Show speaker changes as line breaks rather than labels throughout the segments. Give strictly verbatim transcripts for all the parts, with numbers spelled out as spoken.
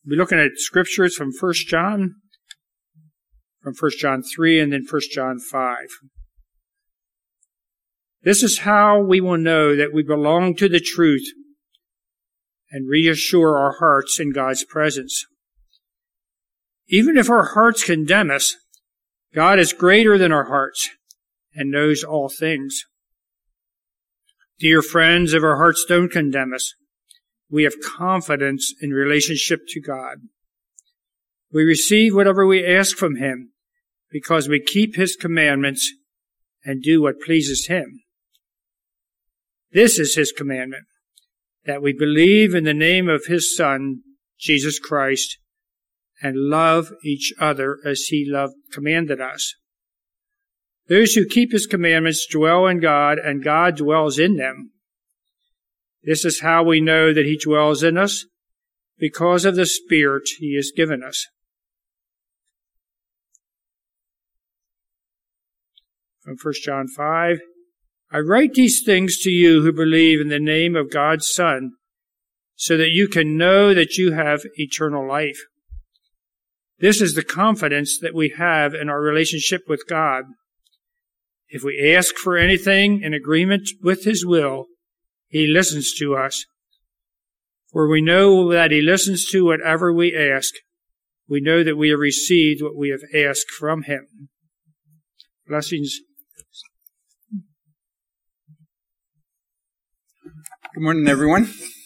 We'll be looking at scriptures from First John, from First John three, and then First John five. This is how we will know that we belong to the truth and reassure our hearts in God's presence. Even if our hearts condemn us, God is greater than our hearts and knows all things. Dear friends, if our hearts don't condemn us, we have confidence in relationship to God. We receive whatever we ask from Him because we keep His commandments and do what pleases Him. This is His commandment, that we believe in the name of His Son, Jesus Christ, and love each other as He loved, commanded us. Those who keep His commandments dwell in God, and God dwells in them. This is how we know that He dwells in us, because of the Spirit He has given us. From First John five, I write these things to you who believe in the name of God's Son, so that you can know that you have eternal life. This is the confidence that we have in our relationship with God. If we ask for anything in agreement with His will, He listens to us. For we know that He listens to whatever we ask. We know that we have received what we have asked from Him. Blessings.
Good morning, everyone.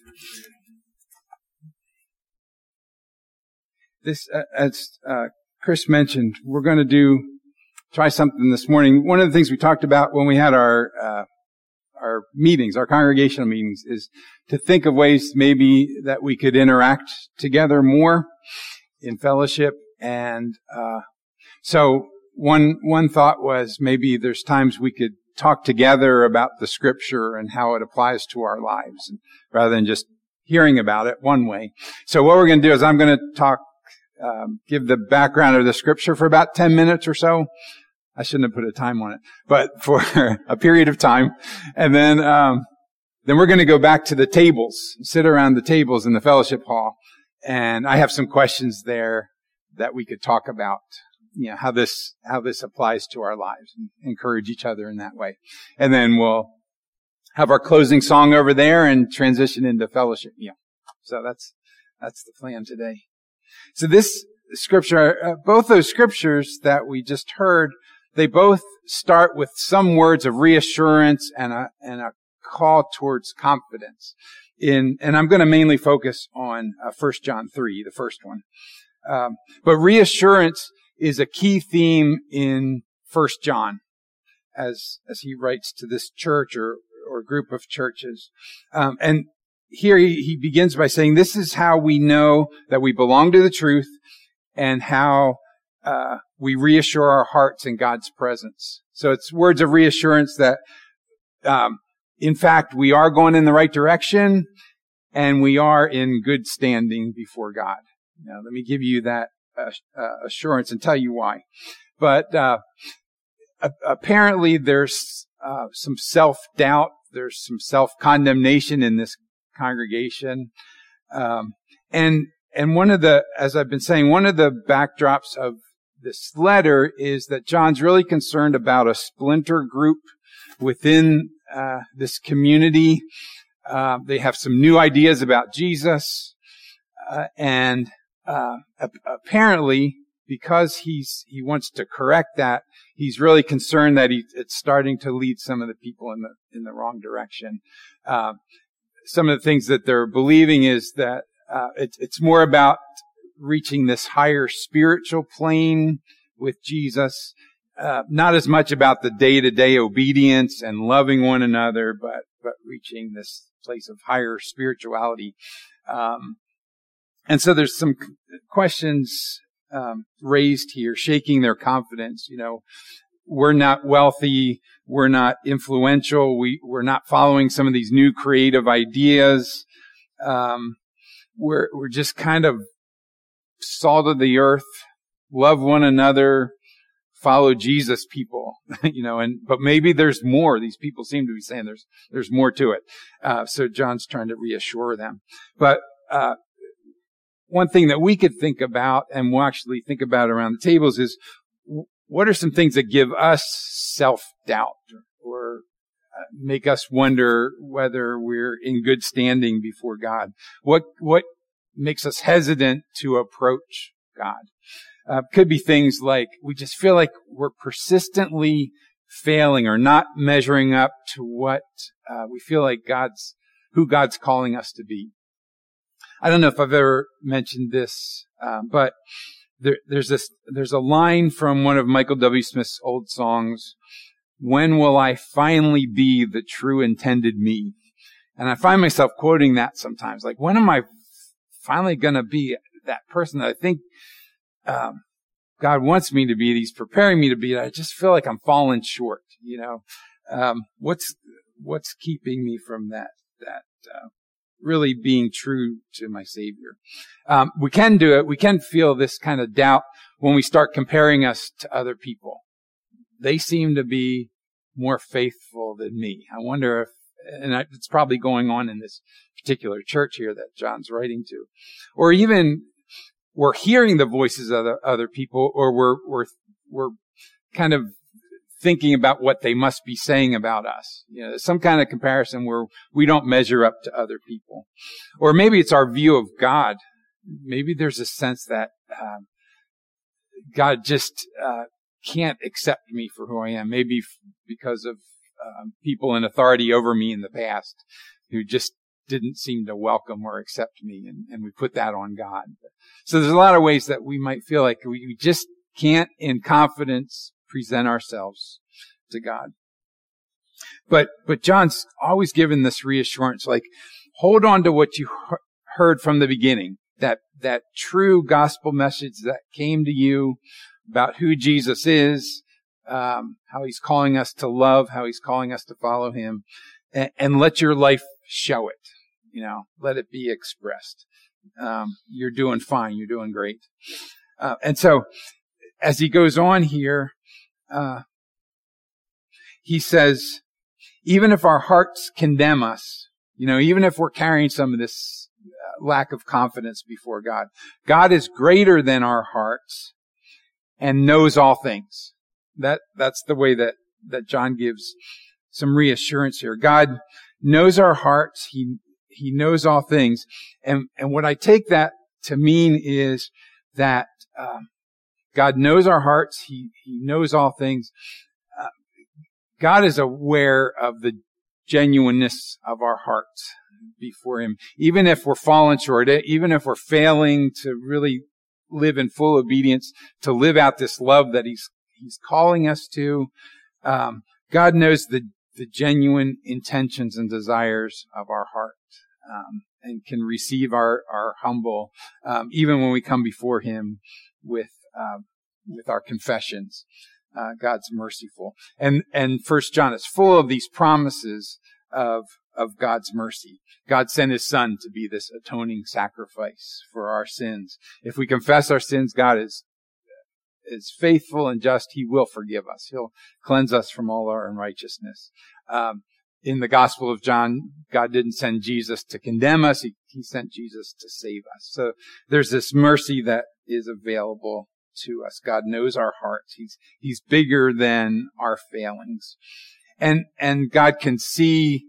This, uh, as uh, Chris mentioned, we're going to do try something this morning. One of the things we talked about when we had our uh, our meetings, our congregational meetings, is to think of ways maybe that we could interact together more in fellowship. And uh so one one thought was maybe there's times we could talk together about the Scripture and how it applies to our lives, rather than just hearing about it one way. So what we're going to do is I'm going to talk, um, give the background of the Scripture for about ten minutes or so. I shouldn't have put a time on it, but for a period of time. And then, um, then we're going to go back to the tables, sit around the tables in the fellowship hall. And I have some questions there that we could talk about, you know, how this, how this applies to our lives, and encourage each other in that way. And then we'll have our closing song over there and transition into fellowship meal. So that's, that's the plan today. So this scripture, uh, both those scriptures that we just heard, they both start with some words of reassurance and a, and a call towards confidence. In, and I'm going to mainly focus on uh, First John three, the first one. Um, but reassurance is a key theme in First John, as as he writes to this church or or group of churches. Um, and here he, he begins by saying, "This is how we know that we belong to the truth, and how uh, we reassure our hearts in God's presence." So it's words of reassurance that, um, in fact, we are going in the right direction, and we are in good standing before God. Now, let me give you that uh, uh, assurance and tell you why. But uh, a- apparently, there's uh, some self-doubt, there's some self-condemnation in this congregation, um, and and one of the, as I've been saying, one of the backdrops of this letter is that John's really concerned about a splinter group within uh, this community. Uh, they have some new ideas about Jesus, uh, and uh, apparently, because he's he wants to correct that, he's really concerned that he, it's starting to lead some of the people in the in the wrong direction. Uh, some of the things that they're believing is that uh, it's it's more about reaching this higher spiritual plane with Jesus, uh, not as much about the day-to-day obedience and loving one another, but but reaching this place of higher spirituality. Um, and so there's some questions um, raised here, shaking their confidence. You know, we're not wealthy, we're not influential, we we're not following some of these new creative ideas. Um, we're we're just kind of salt of the earth, love one another, follow Jesus people, you know, and, but maybe there's more. These people seem to be saying there's, there's more to it. Uh, so John's trying to reassure them. But, uh, one thing that we could think about, and we'll actually think about around the tables, is what are some things that give us self-doubt or uh, make us wonder whether we're in good standing before God? What what makes us hesitant to approach God? Uh, could be things like we just feel like we're persistently failing or not measuring up to what uh, we feel like God's, who God's calling us to be. I don't know if I've ever mentioned this, uh, but there, there's this, there's a line from one of Michael W. Smith's old songs, "When will I finally be the true intended me?" And I find myself quoting that sometimes, like, when am I finally going to be that person that I think um, God wants me to be, that He's preparing me to be? I just feel like I'm falling short, you know. Um, what's what's keeping me from that that uh, really being true to my Savior? Um, we can do it. We can feel this kind of doubt when we start comparing us to other people. They seem to be more faithful than me. I wonder if, and it's probably going on in this particular church here that John's writing to, or even we're hearing the voices of the other people, or we're we're we're kind of thinking about what they must be saying about us. You know, some kind of comparison where we don't measure up to other people. Or maybe it's our view of God. Maybe there's a sense that um, God just uh, can't accept me for who I am. Maybe f- because of um, people in authority over me in the past who just didn't seem to welcome or accept me, and, and we put that on God. So there's a lot of ways that we might feel like we just can't, in confidence, present ourselves to God. But, but John's always given this reassurance, like, hold on to what you he- heard from the beginning, that, that true gospel message that came to you about who Jesus is, um, how He's calling us to love, how He's calling us to follow Him, and, and let your life show it. You know, let it be expressed. Um, you're doing fine. You're doing great. Uh, and so, as he goes on here, Uh, he says, even if our hearts condemn us, you know, even if we're carrying some of this uh, lack of confidence before God, God is greater than our hearts and knows all things. That, that's the way that, that John gives some reassurance here. God knows our hearts. He, he knows all things. And, and what I take that to mean is that, um, God knows our hearts. He, he knows all things. Uh, God is aware of the genuineness of our hearts before Him. Even if we're falling short, even if we're failing to really live in full obedience, to live out this love that He's, He's calling us to, um, God knows the, the genuine intentions and desires of our heart, um, and can receive our, our humble, um, even when we come before Him with Uh, with our confessions. Uh, God's merciful. And, and First John is full of these promises of, of God's mercy. God sent His Son to be this atoning sacrifice for our sins. If we confess our sins, God is, is faithful and just. He will forgive us. He'll cleanse us from all our unrighteousness. Um, in the Gospel of John, God didn't send Jesus to condemn us. He, he sent Jesus to save us. So there's this mercy that is available to us. God knows our hearts. He's, He's bigger than our failings. And, and God can see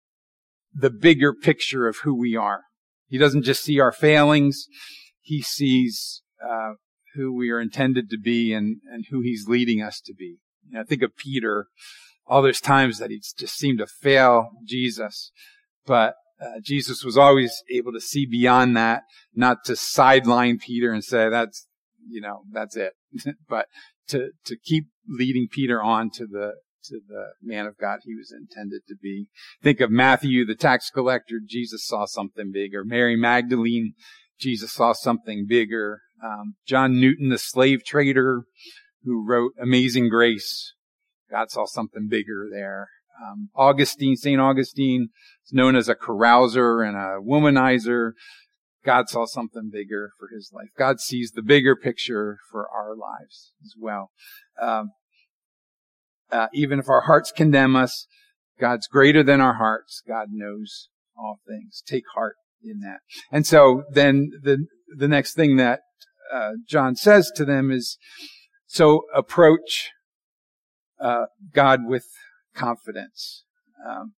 the bigger picture of who we are. He doesn't just see our failings. He sees, uh, who we are intended to be and, and who He's leading us to be. You know, think of Peter. All those times that he just seemed to fail Jesus. But, uh, Jesus was always able to see beyond that, not to sideline Peter and say, that's, you know, that's it. But to, to keep leading Peter on to the, to the man of God he was intended to be. Think of Matthew, the tax collector. Jesus saw something bigger. Mary Magdalene, Jesus saw something bigger. Um, John Newton, the slave trader who wrote Amazing Grace. God saw something bigger there. Um, Augustine, Saint Augustine is known as a carouser and a womanizer. God saw something bigger for his life. God sees the bigger picture for our lives as well. Um, uh, even if our hearts condemn us, God's greater than our hearts. God knows all things. Take heart in that. And so then the the next thing that uh, John says to them is, so approach uh, God with confidence. Um,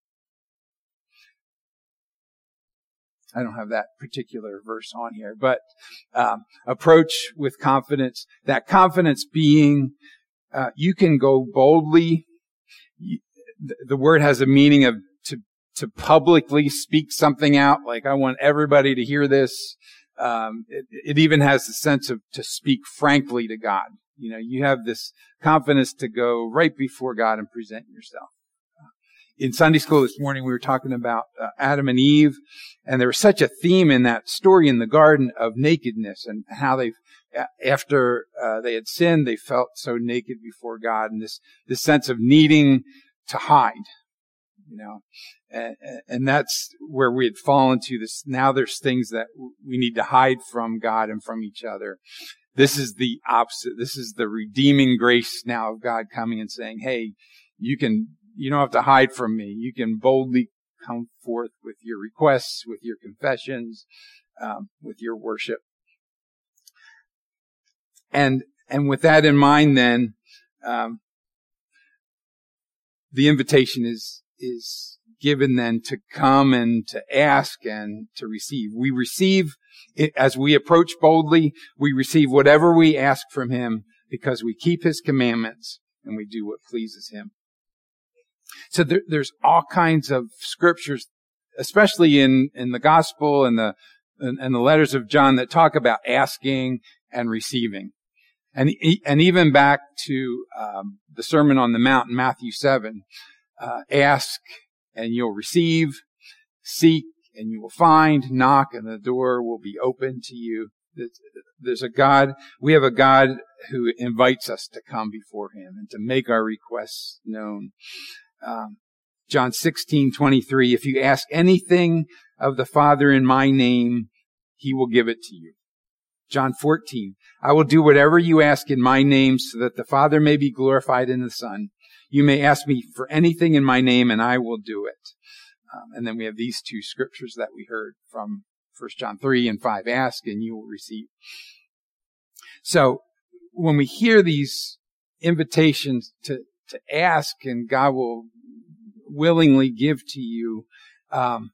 I don't have that particular verse on here, but um, approach with confidence. That confidence being, uh, you can go boldly. You, the, the word has a meaning of to to publicly speak something out. Like, I want everybody to hear this. Um, it, it even has the sense of to speak frankly to God. You know, you have this confidence to go right before God and present yourself. In Sunday school this morning, we were talking about uh, Adam and Eve, and there was such a theme in that story in the garden of nakedness and how they, after uh, they had sinned, they felt so naked before God, and this this sense of needing to hide, you know, and, and that's where we had fallen to. This now, there's things that we need to hide from God and from each other. This is the opposite. This is the redeeming grace now of God coming and saying, "Hey, you can." You don't have to hide from me. You can boldly come forth with your requests, with your confessions, um, with your worship. And, and with that in mind, then, um, the invitation is, is given then to come and to ask and to receive. We receive it as we approach boldly. We receive whatever we ask from Him because we keep His commandments and we do what pleases Him. So there, there's all kinds of scriptures, especially in, in the gospel and the, and, and the letters of John, that talk about asking and receiving. And, and even back to, um, the Sermon on the Mount in Matthew seven, uh, ask and you'll receive, seek and you will find, knock and the door will be open to you. There's a God, we have a God who invites us to come before Him and to make our requests known. Um, John sixteen twenty-three, if you ask anything of the Father in my name, He will give it to you. John fourteen, I will do whatever you ask in my name so that the Father may be glorified in the Son. You may ask me for anything in my name and I will do it. Um, and then we have these two scriptures that we heard from First John three and five, ask and you will receive. So when we hear these invitations to to ask and God will willingly give to you, um,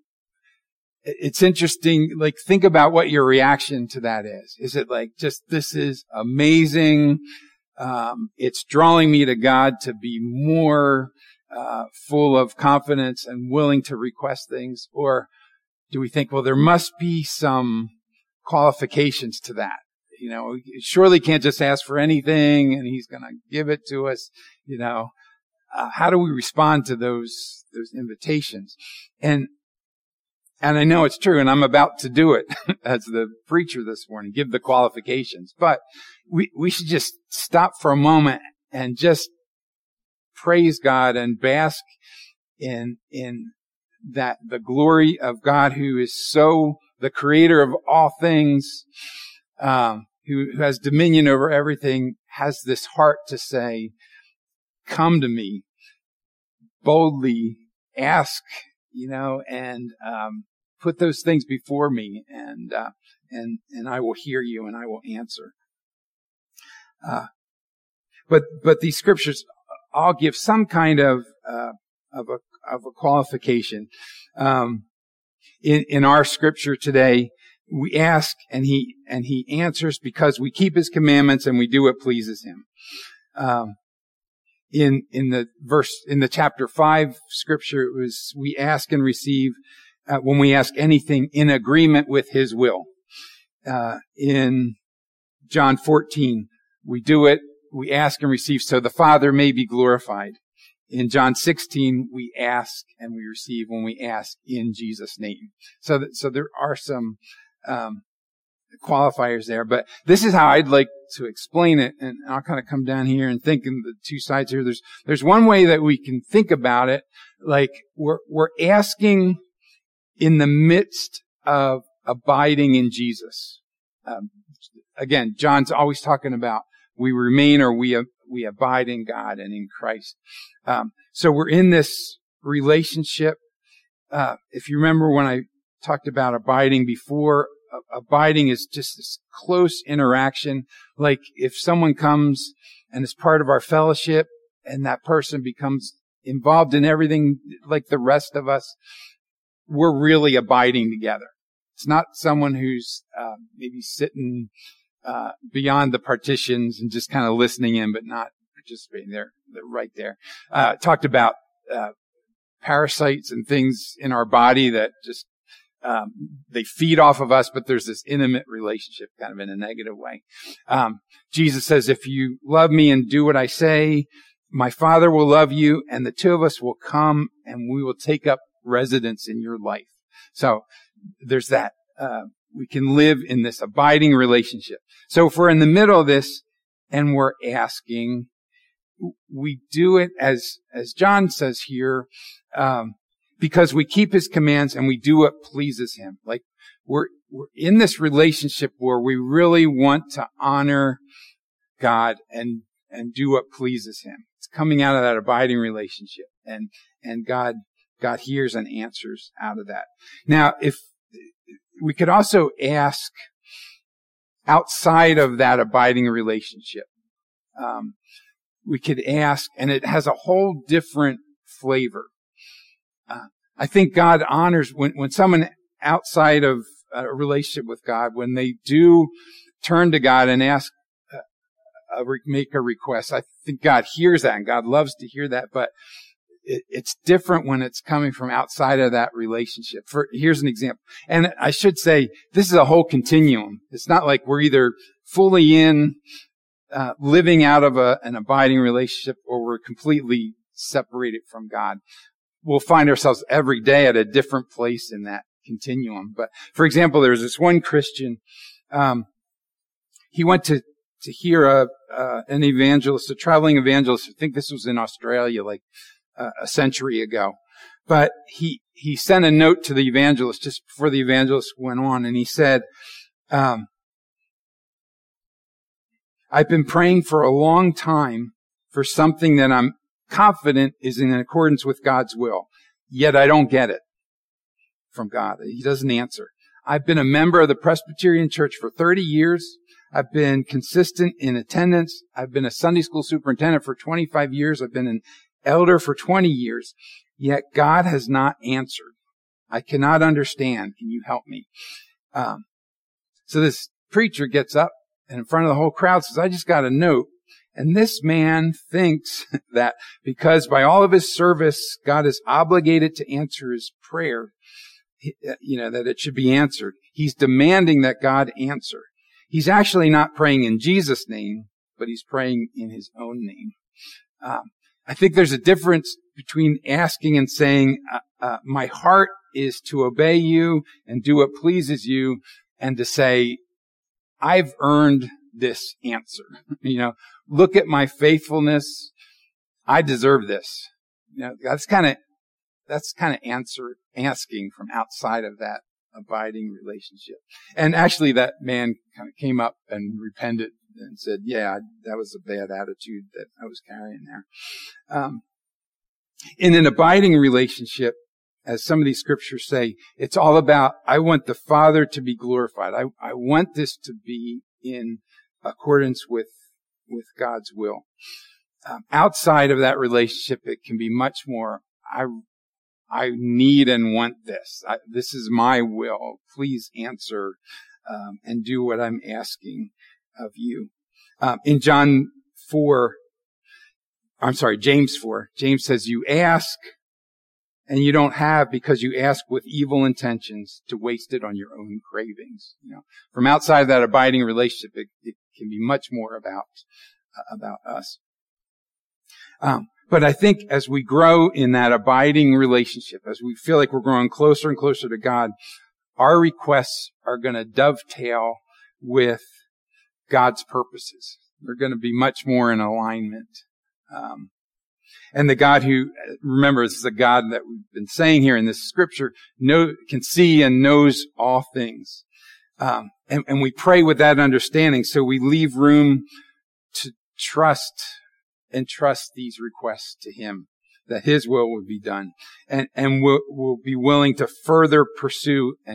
it's interesting, like, think about what your reaction to that is. Is it like, just, this is amazing, um, it's drawing me to God to be more uh, full of confidence and willing to request things? Or do we think, well, there must be some qualifications to that? You know, we surely can't just ask for anything and He's going to give it to us. You know, uh, how do we respond to those, those invitations? And, and I know it's true, and I'm about to do it as the preacher this morning, give the qualifications, but we, we should just stop for a moment and just praise God and bask in, in that, the glory of God, who is so the creator of all things, um, who, who has dominion over everything, has this heart to say, come to me, boldly ask, you know, and, um, put those things before me, and, uh, and, and I will hear you and I will answer. Uh, but, but these scriptures all give some kind of, uh, of a, of a qualification. Um, in, in our scripture today, we ask and he, and he answers because we keep his commandments and we do what pleases him. Um, in, in the verse, in the chapter five scripture, it was, we ask and receive, uh, when we ask anything in agreement with his will. Uh, in John fourteen, we do it, we ask and receive so the Father may be glorified. In John sixteen, we ask and we receive when we ask in Jesus' name. So that, so there are some, um, qualifiers there, but this is how I'd like to explain it. And I'll kind of come down here and think in the two sides here. There's, there's one way that we can think about it. Like we're, we're asking in the midst of abiding in Jesus. Um, again, John's always talking about we remain or we, we abide in God and in Christ. Um, so we're in this relationship. Uh, if you remember when I talked about abiding before, uh, abiding is just this close interaction. Like if someone comes and is part of our fellowship and that person becomes involved in everything like the rest of us, we're really abiding together. It's not someone who's uh, maybe sitting uh, beyond the partitions and just kind of listening in, but not participating. They're, they're right there. Uh, talked about uh, parasites and things in our body that just um, they feed off of us, but there's this intimate relationship, kind of in a negative way. Um, Jesus says, "If you love me and do what I say, my Father will love you, and the two of us will come, and we will take up residence in your life." So there's that. Uh, we can live in this abiding relationship. So if we're in the middle of this and we're asking, we do it as, as John says here, um, because we keep his commands and we do what pleases him. Like we're, we're in this relationship where we really want to honor God and, and do what pleases him. It's coming out of that abiding relationship, and, and God, God hears and answers out of that. Now, if we could also ask outside of that abiding relationship, um, we could ask, and it has a whole different flavor. Uh, I think God honors when, when someone outside of a relationship with God, when they do turn to God and ask, uh, a, make a request, I think God hears that, and God loves to hear that, but it, it's different when it's coming from outside of that relationship. For, here's an example. And I should say, this is a whole continuum. It's not like we're either fully in, Uh, living out of a, an abiding relationship, or we're completely separated from God. We'll find ourselves every day at a different place in that continuum. But for example, there was this one Christian, um, he went to, to hear a, uh, an evangelist, a traveling evangelist. I think this was in Australia, like uh, a century ago. But he, he sent a note to the evangelist just before the evangelist went on, and he said, um, "I've been praying for a long time for something that I'm confident is in accordance with God's will, yet I don't get it from God." He doesn't answer. "I've been a member of the Presbyterian Church for thirty years. I've been consistent in attendance. I've been a Sunday school superintendent for twenty-five years. I've been an elder for twenty years, yet God has not answered. I cannot understand. Can you help me?" Um, so this preacher gets up and in front of the whole crowd says, "I just got a note." And this man thinks that because by all of his service, God is obligated to answer his prayer, you know, that it should be answered. He's demanding that God answer. He's actually not praying in Jesus' name, but he's praying in his own name. Um, I think there's a difference between asking and saying, uh, uh, my heart is to obey you and do what pleases you, and to say, I've earned this answer. You know, look at my faithfulness. I deserve this. You know, that's kind of, that's kind of answer, asking from outside of that abiding relationship. And actually that man kind of came up and repented and said, yeah, that was a bad attitude that I was carrying there. Um, in an abiding relationship, as some of these scriptures say, it's all about, I want the Father to be glorified. I, I want this to be in accordance with, with God's will. Um, outside of that relationship, it can be much more, I, I need and want this. I, this is my will. Please answer, um, and do what I'm asking of you. Um, in John four, I'm sorry, James four, James says, "You ask, and you don't have because you ask with evil intentions to waste it on your own cravings." You know, from outside of that abiding relationship, it, it can be much more about uh, about us. Um, but I think as we grow in that abiding relationship, as we feel like we're growing closer and closer to God, our requests are going to dovetail with God's purposes. They're going to be much more in alignment. Um, And the God who, remember, this is a God that we've been saying here in this scripture, know, can see and knows all things. Um, and, and we pray with that understanding, so we leave room to trust and trust these requests to Him, that His will will be done. And, and we'll, we'll be willing to further pursue and,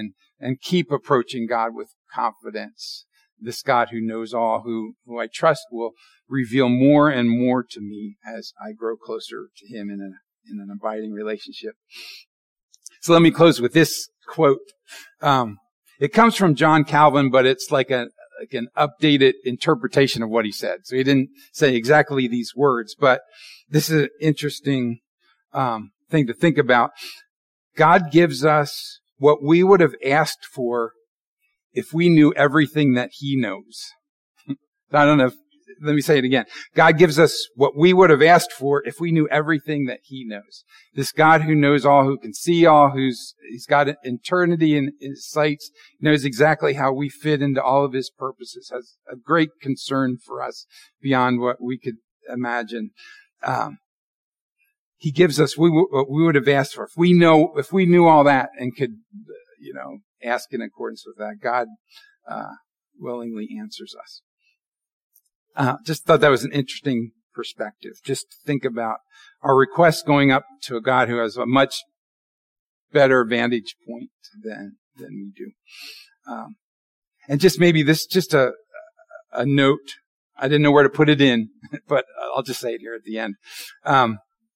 and keep approaching God with confidence. This God who knows all, who, who I trust will reveal more and more to me as I grow closer to him in, a, in an abiding relationship. So let me close with this quote. Um, it comes from John Calvin, but it's like a like an updated interpretation of what he said. So he didn't say exactly these words, but this is an interesting um, thing to think about. God gives us what we would have asked for if we knew everything that he knows. I don't know if, let me say it again. God gives us what we would have asked for if we knew everything that he knows. This God who knows all, who can see all, who's, he's got eternity in his sights, knows exactly how we fit into all of his purposes, has a great concern for us beyond what we could imagine. Um, he gives us we, what we would have asked for. If we know, if we knew all that and could, you know, ask in accordance with that, God, uh, willingly answers us. Uh, just thought that was an interesting perspective. Just think about our requests going up to a God who has a much better vantage point than, than we do. Um, and just maybe this, just a, a note. I didn't know where to put it in, but I'll just say it here at the end. Um,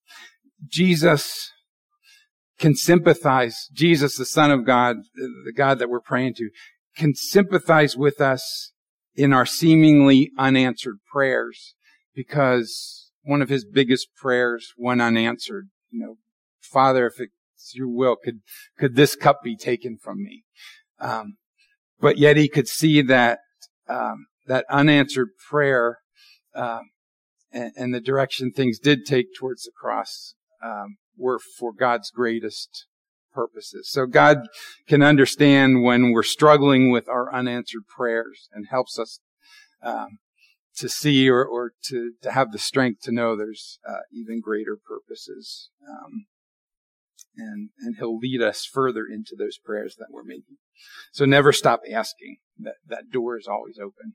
Jesus can sympathize. Jesus, the Son of God, the God that we're praying to, can sympathize with us in our seemingly unanswered prayers, because one of his biggest prayers went unanswered. You know, Father, if it's your will, could, could this cup be taken from me? Um, but yet he could see that, um, that unanswered prayer, um, and, and the direction things did take towards the cross, um, were for God's greatest purposes. So God can understand when we're struggling with our unanswered prayers and helps us um, to see or, or to, to have the strength to know there's uh, even greater purposes. Um, and, and he'll lead us further into those prayers that we're making. So never stop asking. That, that door is always open.